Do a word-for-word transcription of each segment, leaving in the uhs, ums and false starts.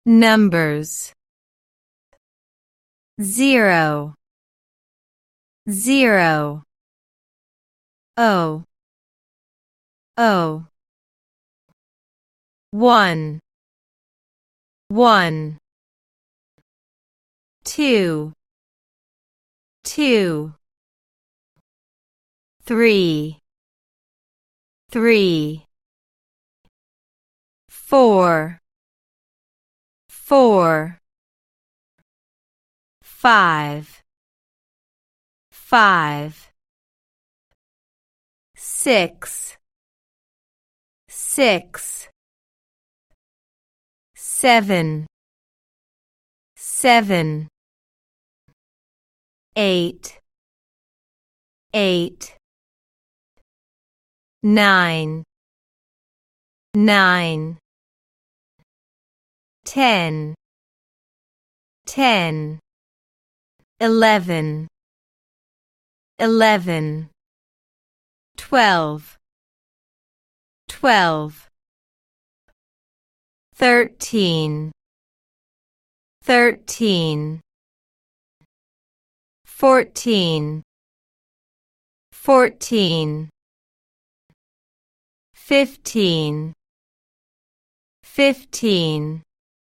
Numbers. Zero, zero. O, O. One, one. Two, two. Three, three. Four, four. Five, five. Six, six. Seven, seven. Eight, eight. Nine, nine. Ten, ten. Eleven, eleven. Twelve, twelve. Thirteen, thirteen. Fourteen, fourteen. Fifteen, fifteen.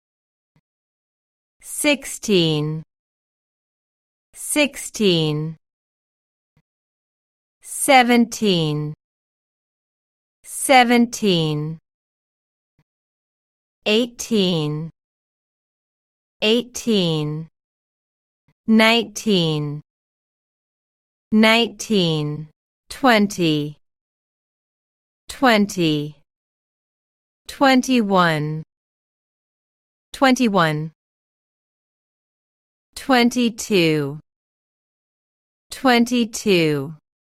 Sixteen, sixteen. Seventeen, seventeen. Eighteen, eighteen. Nineteen, nineteen. Twenty, twenty. Twenty-one, twenty-one. Twenty-two, twenty-two.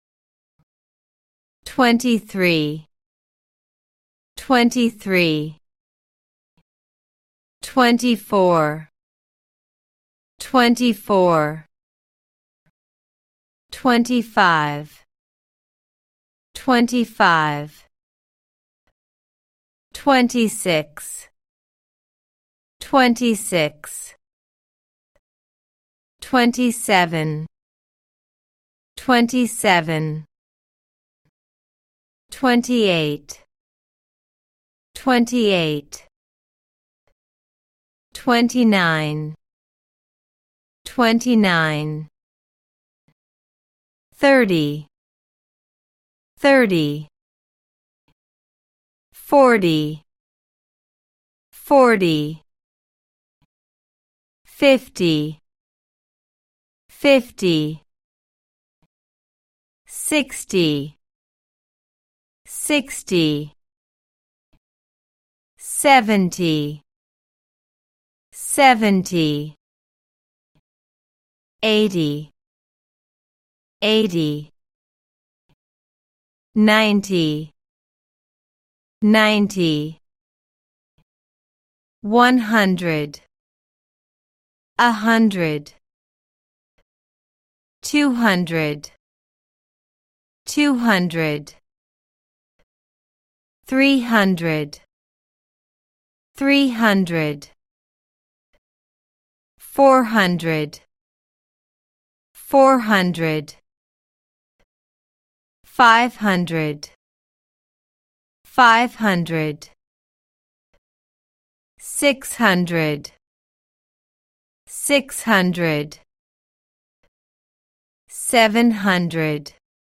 Twenty-three, twenty-three. Twenty-four, twenty-four. Twenty-five, twenty-five. Twenty-six, twenty-six. Twenty-seven, twenty-seven. Twenty-eight, twenty-eight. Twenty-nine, twenty-nine. Thirty, thirty. Forty, forty. Fifty, fifty. Sixty, sixty. Seventy, seventy. Eighty, eighty. Ninety, ninety. One hundred, a hundred. Two hundred, two hundred. Three hundred, three hundred. Four hundred, four hundred. Five hundred, five hundred. Six hundred, six hundred. Seven hundred,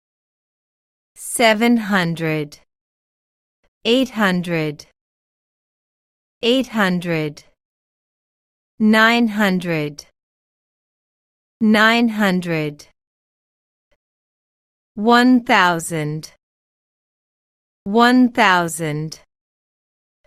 seven hundred. Eight hundred, eight hundred. Nine hundred, nine hundred. One thousand, one thousand.